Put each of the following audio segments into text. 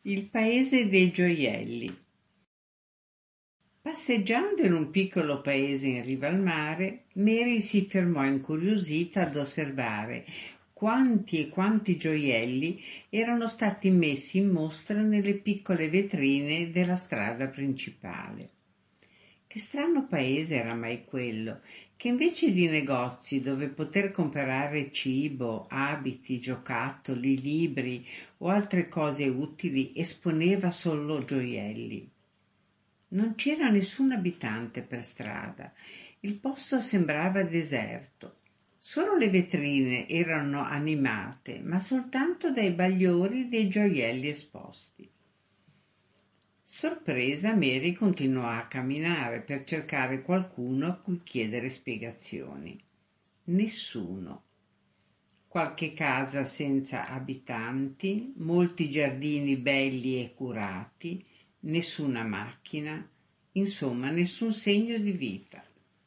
Il paese dei gioielli. Passeggiando in un piccolo paese in riva al mare, Mary si fermò incuriosita ad osservare quanti e quanti gioielli erano stati messi in mostra nelle piccole vetrine della strada principale. Che strano paese era mai quello, che invece di negozi dove poter comprare cibo, abiti, giocattoli, libri o altre cose utili esponeva solo gioielli. Non c'era nessun abitante per strada, il posto sembrava deserto. Solo le vetrine erano animate, ma soltanto dai bagliori dei gioielli esposti. Sorpresa, Mary continuò a camminare per cercare qualcuno a cui chiedere spiegazioni. Nessuno. Qualche casa senza abitanti, molti giardini belli e curati, nessuna macchina, insomma nessun segno di vita.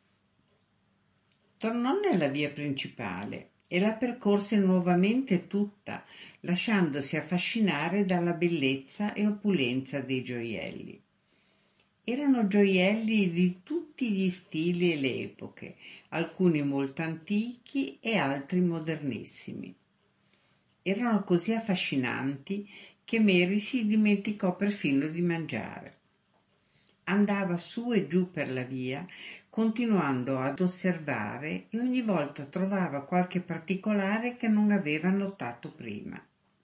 Tornò nella via principale e la percorse nuovamente tutta, lasciandosi affascinare dalla bellezza e opulenza dei gioielli. Erano gioielli di tutti gli stili e le epoche, alcuni molto antichi e altri modernissimi. Erano così affascinanti che Mary si dimenticò perfino di mangiare. Andava su e giù per la via, continuando ad osservare e ogni volta trovava qualche particolare che non aveva notato prima.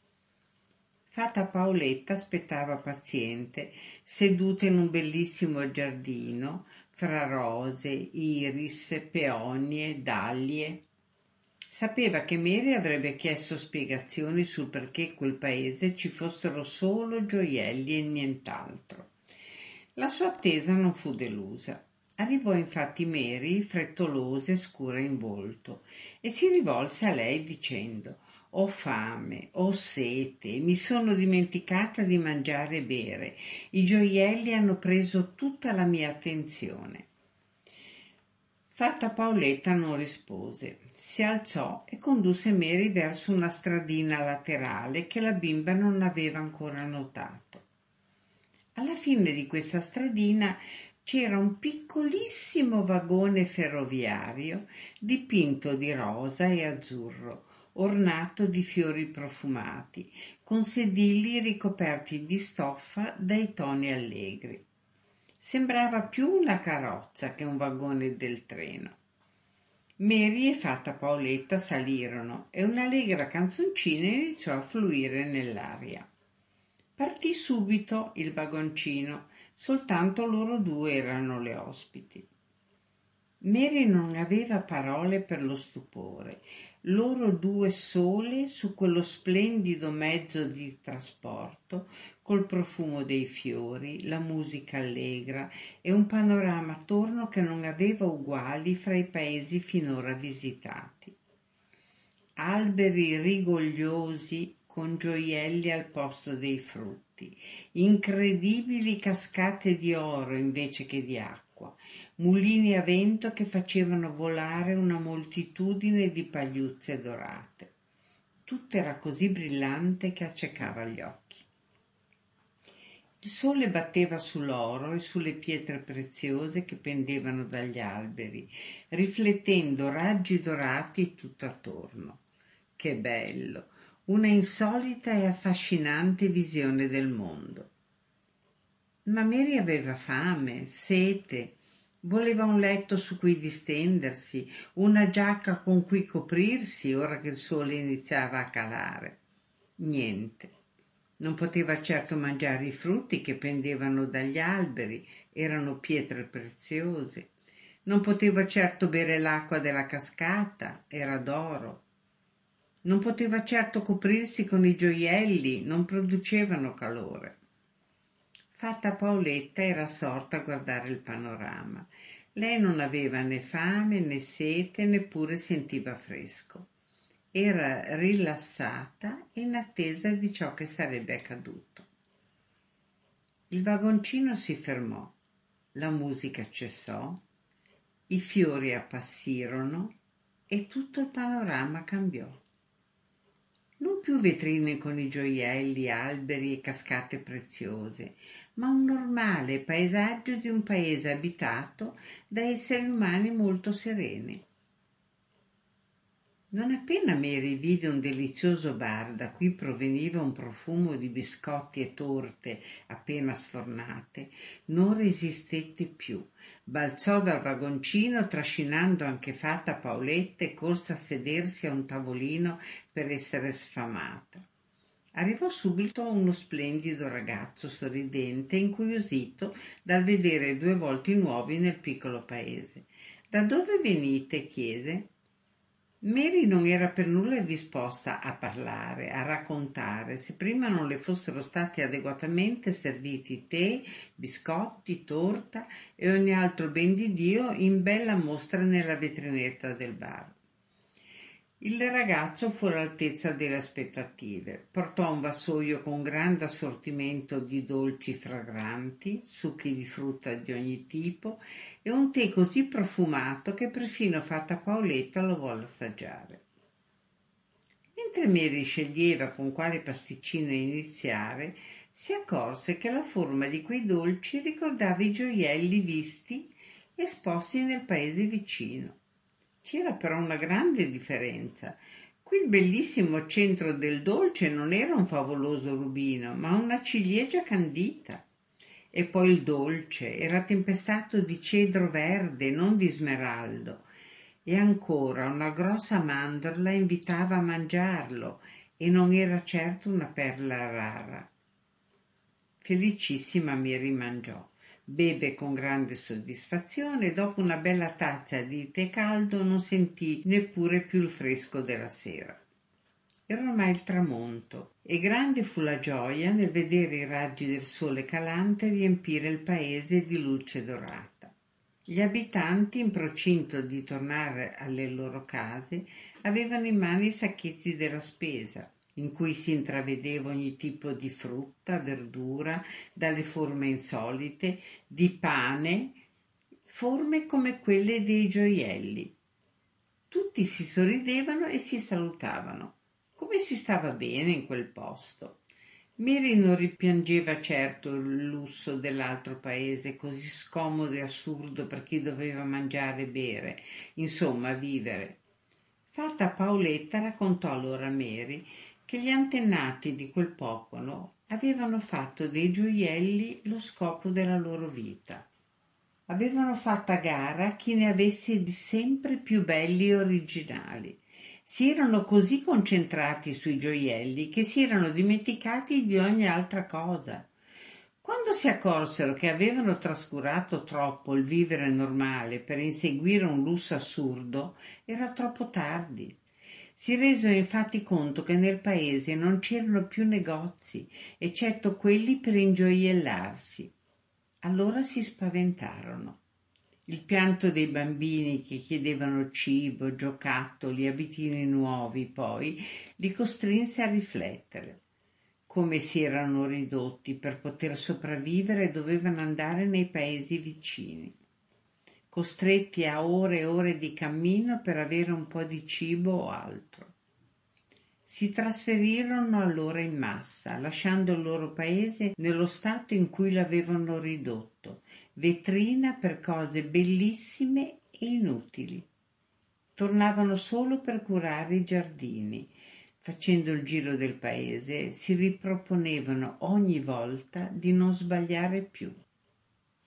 Fata Paoletta aspettava paziente, seduta in un bellissimo giardino, fra rose, iris, peonie, dahlie. Sapeva che Mary avrebbe chiesto spiegazioni sul perché quel paese ci fossero solo gioielli e nient'altro. La sua attesa non fu delusa. Arrivò infatti Mary, frettolosa e scura in volto, e si rivolse a lei dicendo: «Ho fame, ho sete, mi sono dimenticata di mangiare e bere. I gioielli hanno preso tutta la mia attenzione». Fata Paoletta non rispose. Si alzò e condusse Mary verso una stradina laterale che la bimba non aveva ancora notato. Alla fine di questa stradina c'era un piccolissimo vagone ferroviario dipinto di rosa e azzurro, ornato di fiori profumati, con sedili ricoperti di stoffa dai toni allegri. Sembrava più una carrozza che un vagone del treno. Mary e Fata Paoletta salirono e un'allegra canzoncina iniziò a fluire nell'aria. Partì subito il vagoncino, soltanto loro due erano le ospiti. Mary non aveva parole per lo stupore. Loro due sole su quello splendido mezzo di trasporto, col profumo dei fiori, la musica allegra e un panorama attorno che non aveva uguali fra i paesi finora visitati. Alberi rigogliosi con gioielli al posto dei frutti, incredibili cascate di oro invece che di acqua, mulini a vento che facevano volare una moltitudine di pagliuzze dorate. Tutto era così brillante che accecava gli occhi. Il sole batteva sull'oro e sulle pietre preziose che pendevano dagli alberi, riflettendo raggi dorati tutto attorno. Che bello! Una insolita e affascinante visione del mondo. Ma Mary aveva fame, sete, voleva un letto su cui distendersi, una giacca con cui coprirsi ora che il sole iniziava a calare. Niente. Non poteva certo mangiare i frutti che pendevano dagli alberi, erano pietre preziose. Non poteva certo bere l'acqua della cascata, era d'oro. Non poteva certo coprirsi con i gioielli, non producevano calore. Fata Paoletta era assorta a guardare il panorama. Lei non aveva né fame né sete, neppure sentiva fresco. Era rilassata in attesa di ciò che sarebbe accaduto. Il vagoncino si fermò, la musica cessò, i fiori appassirono e tutto il panorama cambiò. Non più vetrine con i gioielli, alberi e cascate preziose, ma un normale paesaggio di un paese abitato da esseri umani molto sereni. Non appena Mary vide un delizioso bar da cui proveniva un profumo di biscotti e torte appena sfornate, non resistette più. Balzò dal vagoncino trascinando anche Fata Paoletta e corse a sedersi a un tavolino per essere sfamata. Arrivò subito uno splendido ragazzo sorridente e incuriosito dal vedere due volti nuovi nel piccolo paese. «Da dove venite?» chiese. Mary non era per nulla disposta a parlare, a raccontare, se prima non le fossero stati adeguatamente serviti tè, biscotti, torta e ogni altro ben di Dio in bella mostra nella vetrinetta del bar. Il ragazzo fu all'altezza delle aspettative. Portò un vassoio con grande assortimento di dolci fragranti, succhi di frutta di ogni tipo e un tè così profumato che perfino Fata Paoletta lo volle assaggiare. Mentre Mary sceglieva con quale pasticcino iniziare, si accorse che la forma di quei dolci ricordava i gioielli visti esposti nel paese vicino. C'era però una grande differenza. Qui il bellissimo centro del dolce non era un favoloso rubino, ma una ciliegia candita. E poi il dolce era tempestato di cedro verde, non di smeraldo. E ancora una grossa mandorla invitava a mangiarlo, e non era certo una perla rara. Felicissima Mary mangiò. Beve con grande soddisfazione e dopo una bella tazza di tè caldo non sentì neppure più il fresco della sera. Era ormai il tramonto e grande fu la gioia nel vedere i raggi del sole calante riempire il paese di luce dorata. Gli abitanti, in procinto di tornare alle loro case, avevano in mano i sacchetti della spesa, in cui si intravedeva ogni tipo di frutta, verdura, dalle forme insolite, di pane, forme come quelle dei gioielli. Tutti si sorridevano e si salutavano. Come si stava bene in quel posto. Mary non rimpiangeva certo il lusso dell'altro paese, così scomodo e assurdo per chi doveva mangiare e bere, insomma vivere. Fata Paoletta raccontò allora a Mary che gli antenati di quel popolo avevano fatto dei gioielli lo scopo della loro vita. Avevano fatto a gara chi ne avesse di sempre più belli e originali. Si erano così concentrati sui gioielli che si erano dimenticati di ogni altra cosa. Quando si accorsero che avevano trascurato troppo il vivere normale per inseguire un lusso assurdo, era troppo tardi. Si resero infatti conto che nel paese non c'erano più negozi, eccetto quelli per ingioiellarsi. Allora si spaventarono. Il pianto dei bambini che chiedevano cibo, giocattoli, abitini nuovi, poi, li costrinse a riflettere. Come si erano ridotti per poter sopravvivere dovevano andare nei paesi vicini, costretti a ore e ore di cammino per avere un po' di cibo o altro. Si trasferirono allora in massa, lasciando il loro paese nello stato in cui l'avevano ridotto, vetrina per cose bellissime e inutili. Tornavano solo per curare i giardini. Facendo il giro del paese, si riproponevano ogni volta di non sbagliare più.